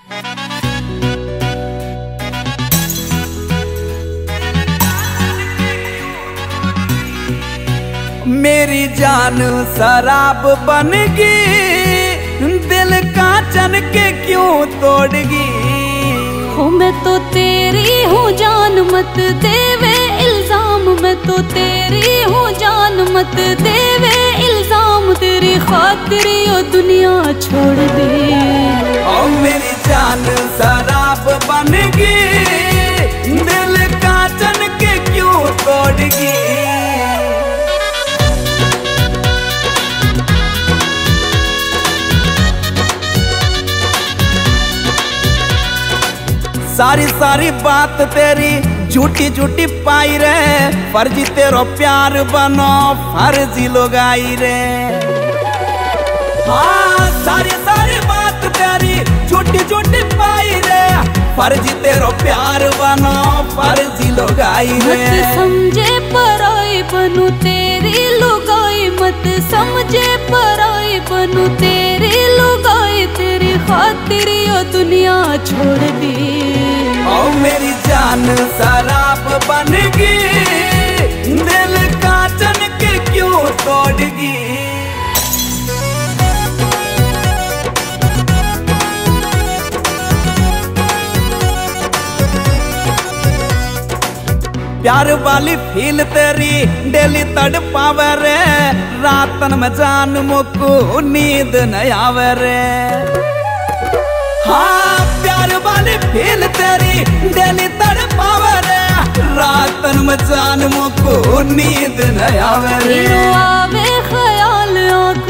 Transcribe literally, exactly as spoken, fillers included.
मेरी जान शराब बन गई, दिल कांचन के क्यों तोड़गी। हो मैं तो तेरी हूँ जान मत देवे इल्जाम, मैं तो तेरी हूँ जान मत देवे इल्जाम, तेरी खातिर यो दुनिया छोड़ दे। ओ मेरी जान शराब बन गई, दिल कांचन के क्यों तोड़गी। सारी सारी बात तेरी झूठी झूठी पाई रे, फर्जी तेरो प्यार बनो फर्जी लोग आई रे। हाँ सारी सारी बात तेरी झूठी झूठी पाई रे, फर्जी तेरो प्यार बनो फर्जी लोग आई रे। मत समझे पराई बनू तेरी लुगाई, मत समझे पराई बनू तेरी लुगाई, तेरी खातिर यो दुनिया छोड़ दी। ओ मेरी जान शराब बन गई, दिल कांचन के क्यों तोड़गी। प्यार वाली फील तेरी डेली तड़ पावे रे, रातन में जान मुको नींद न आवे रे। हाँ प्यार वाली फील तेरी डेली तड़ पावे रे, रातन में जान मुको नींद न आवे रे। आवे ख्याल